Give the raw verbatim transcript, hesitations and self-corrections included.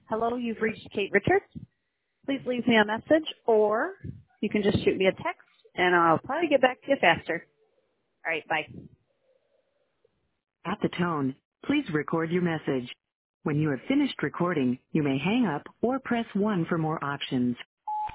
Hello, you've reached Kate Richards. Please leave me a message, or you can just shoot me a text, and I'll probably get back to you faster. All right, bye. At the tone, please record your message. When you have finished recording, you may hang up or press one for more options.